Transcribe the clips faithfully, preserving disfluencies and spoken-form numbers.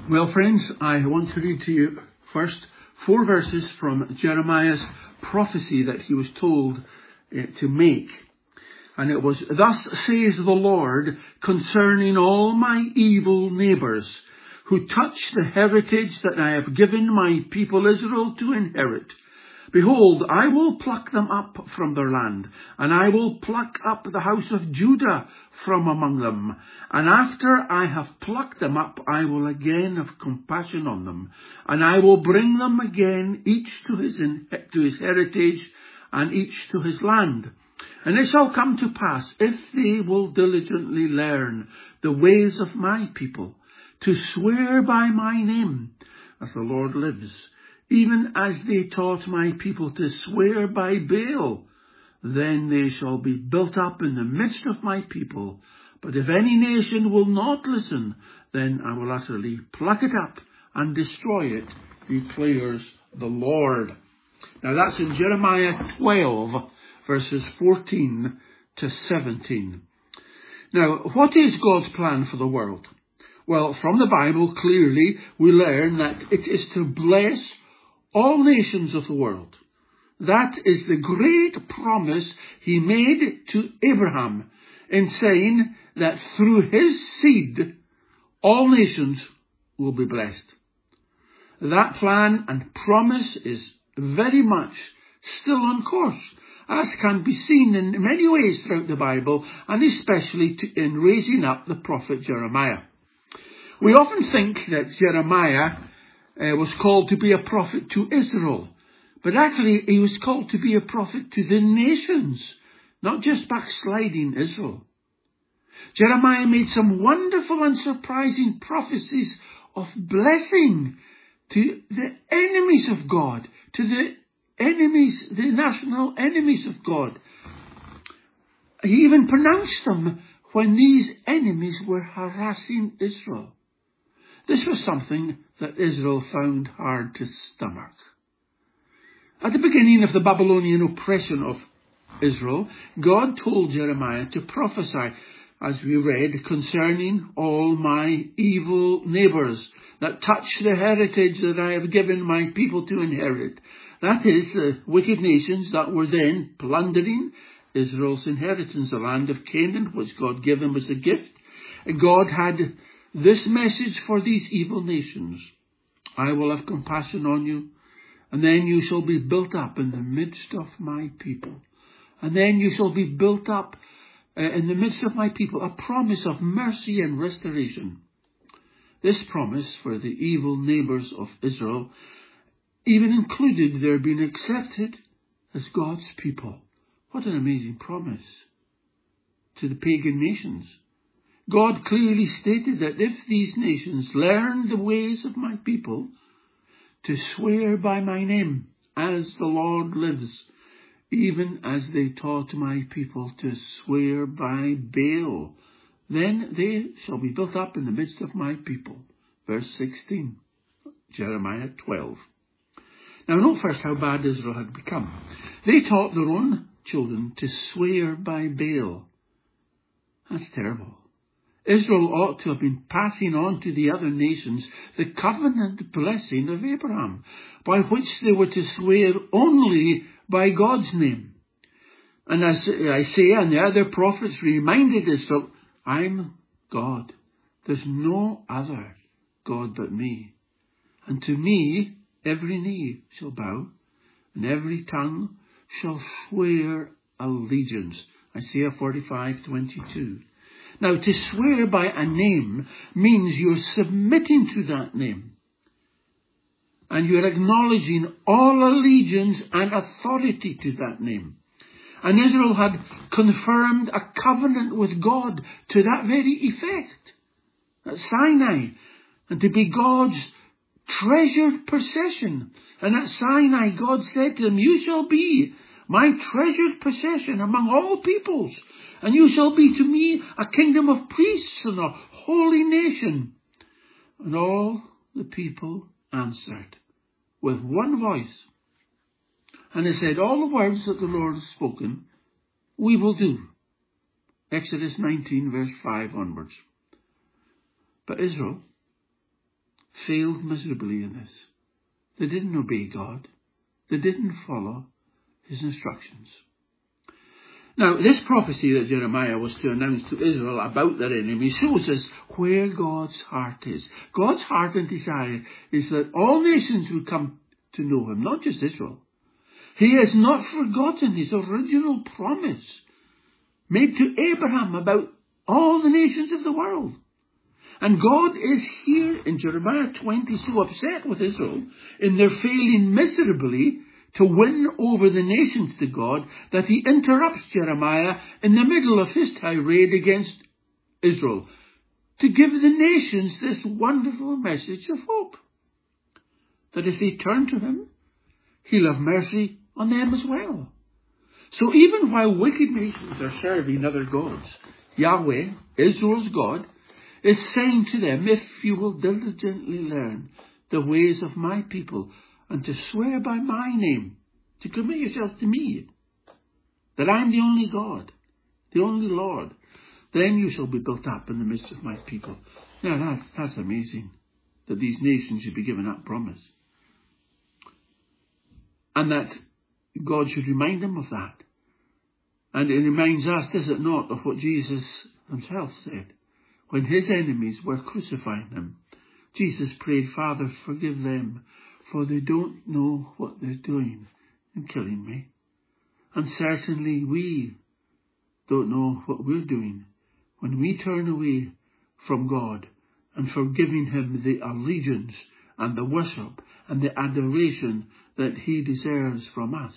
Well, friends, I want to read to you first four verses from Jeremiah's prophecy that he was told uh, to make. And it was, "Thus says the Lord concerning all my evil neighbours, who touch the heritage that I have given my people Israel to inherit. Behold, I will pluck them up from their land, and I will pluck up the house of Judah from among them. And after I have plucked them up, I will again have compassion on them, and I will bring them again, each to his, to his heritage, and each to his land. And it shall come to pass, if they will diligently learn the ways of my people, to swear by my name, as the Lord lives, even as they taught my people to swear by Baal, then they shall be built up in the midst of my people. But if any nation will not listen, then I will utterly pluck it up and destroy it, declares the Lord." Now that's in Jeremiah twelve, verses fourteen to seventeen. Now, what is God's plan for the world? Well, from the Bible, clearly we learn that it is to bless all nations of the world. That is the great promise he made to Abraham in saying that through his seed, all nations will be blessed. That plan and promise is very much still on course, as can be seen in many ways throughout the Bible, and especially to, in raising up the prophet Jeremiah. We often think that Jeremiah uh, was called to be a prophet to Israel, but actually he was called to be a prophet to the nations, not just backsliding Israel. Jeremiah made some wonderful and surprising prophecies of blessing to the enemies of God, to the enemies, the national enemies of God. He even pronounced them when these enemies were harassing Israel. This was something that Israel found hard to stomach. At the beginning of the Babylonian oppression of Israel, God told Jeremiah to prophesy, as we read, concerning all my evil neighbours that touch the heritage that I have given my people to inherit. That is, the wicked nations that were then plundering Israel's inheritance, the land of Canaan, which God gave them as a gift. God had this message for these evil nations: "I will have compassion on you, and then you shall be built up in the midst of my people. And then you shall be built up uh, in the midst of my people," a promise of mercy and restoration. This promise for the evil neighbours of Israel even included their being accepted as God's people. What an amazing promise to the pagan nations. God clearly stated that if these nations learn the ways of my people, to swear by my name, as the Lord lives, even as they taught my people to swear by Baal, then they shall be built up in the midst of my people. Verse sixteen, Jeremiah twelve. Now note first how bad Israel had become. They taught their own children to swear by Baal. That's terrible. Israel ought to have been passing on to the other nations the covenant blessing of Abraham, by which they were to swear only by God's name. And as Isaiah and the other prophets reminded Israel, "I'm God. There's no other God but me. And to me every knee shall bow, and every tongue shall swear allegiance." Isaiah forty-five twenty-two. Now, to swear by a name means you're submitting to that name, and you're acknowledging all allegiance and authority to that name. And Israel had confirmed a covenant with God to that very effect at Sinai, and to be God's treasured possession. And at Sinai, God said to them, "You shall be my treasured possession among all peoples, and you shall be to me a kingdom of priests and a holy nation." And all the people answered with one voice, and they said, "All the words that the Lord has spoken, we will do." Exodus nineteen, verse five onwards. But Israel failed miserably in this. They didn't obey God. They didn't follow his instructions. Now, this prophecy that Jeremiah was to announce to Israel about their enemy shows us where God's heart is. God's heart and desire is that all nations would come to know him, not just Israel. He has not forgotten his original promise made to Abraham about all the nations of the world. And God is here in Jeremiah twenty so upset with Israel in their failing miserably to win over the nations to God that he interrupts Jeremiah in the middle of his tirade against Israel to give the nations this wonderful message of hope. That if they turn to him, he'll have mercy on them as well. So even while wicked nations are serving other gods, Yahweh, Israel's God, is saying to them, if you will diligently learn the ways of my people and to swear by my name, to commit yourselves to me, that I am the only God, the only Lord, then you shall be built up in the midst of my people. Now that's, that's amazing, that these nations should be given that promise. And that God should remind them of that. And it reminds us, does it not, of what Jesus himself said when his enemies were crucifying him. Jesus prayed, Father, forgive them, for they don't know what they're doing in killing me. And certainly we don't know what we're doing when we turn away from God and from giving him the allegiance and the worship and the adoration that he deserves from us.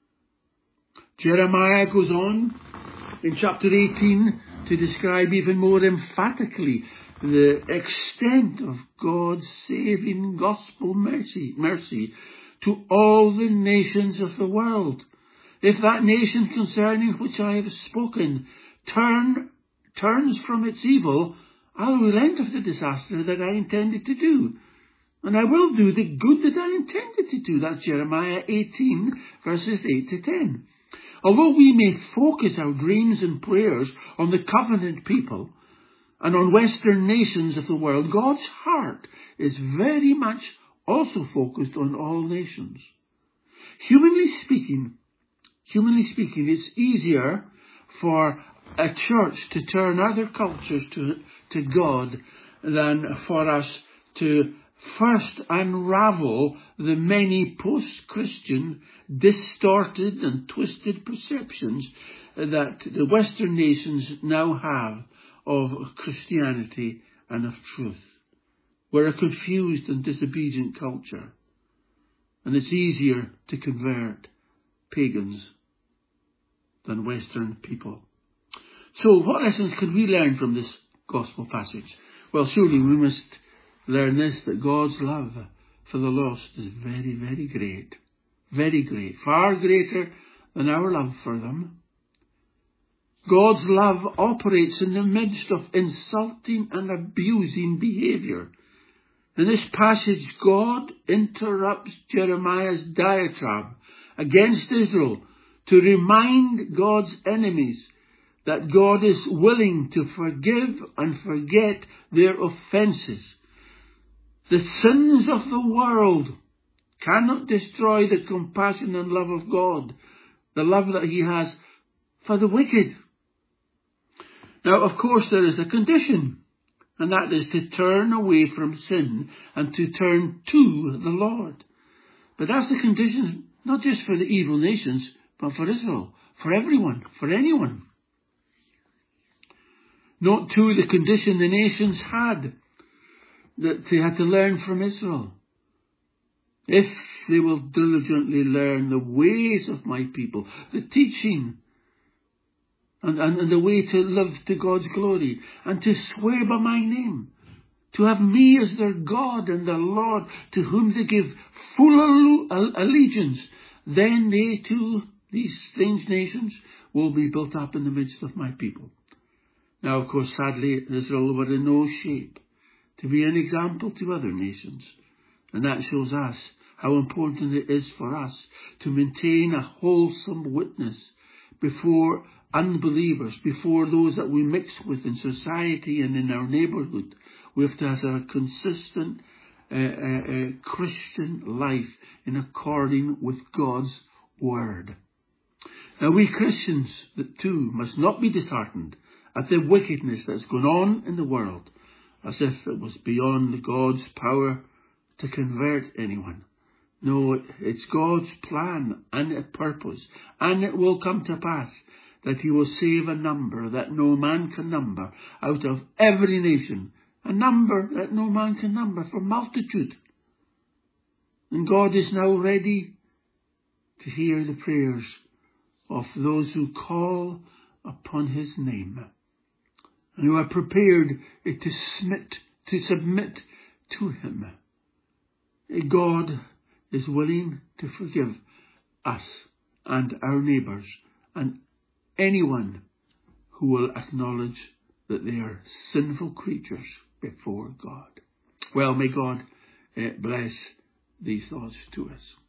Jeremiah goes on in chapter eighteen to describe even more emphatically the extent of God's saving gospel mercy, mercy to all the nations of the world. If that nation concerning which I have spoken turn, turns from its evil, I'll relent of the disaster that I intended to do. And I will do the good that I intended to do. That's Jeremiah eighteen, verses eight to ten. Although we may focus our dreams and prayers on the covenant people and on Western nations of the world, God's heart is very much also focused on all nations. Humanly speaking, humanly speaking, it's easier for a church to turn other cultures to, to God than for us to first unravel the many post-Christian, distorted and twisted perceptions that the Western nations now have of Christianity and of truth. We're a confused and disobedient culture, and it's easier to convert pagans than Western people. So what lessons can we learn from this gospel passage? Well, surely we must learn this, that God's love for the lost is very, very great. Very great. Far greater than our love for them. God's love operates in the midst of insulting and abusing behaviour. In this passage, God interrupts Jeremiah's diatribe against Israel to remind God's enemies that God is willing to forgive and forget their offences. The sins of the world cannot destroy the compassion and love of God, the love that he has for the wicked. Now, of course, there is a condition, and that is to turn away from sin and to turn to the Lord. But that's the condition not just for the evil nations, but for Israel, for everyone, for anyone. Note too the condition the nations had, that they had to learn from Israel. If they will diligently learn the ways of my people, the teaching, and, and, and the way to live to God's glory, and to swear by my name, to have me as their God and their Lord, to whom they give full allegiance, then they too, these strange nations, will be built up in the midst of my people. Now, of course, sadly, Israel were in no shape to be an example to other nations. And that shows us how important it is for us to maintain a wholesome witness before unbelievers, before those that we mix with in society and in our neighbourhood. We have to have a consistent uh, uh, uh, Christian life in according with God's Word. Now we Christians too must not be disheartened at the wickedness that's going on in the world, as if it was beyond God's power to convert anyone. No, it's God's plan and purpose, and it will come to pass that he will save a number that no man can number out of every nation, a number that no man can number for multitude. And God is now ready to hear the prayers of those who call upon his name, and who are prepared to submit, to submit to him. God is willing to forgive us and our neighbours and anyone who will acknowledge that they are sinful creatures before God. Well, may God uh, bless these thoughts to us.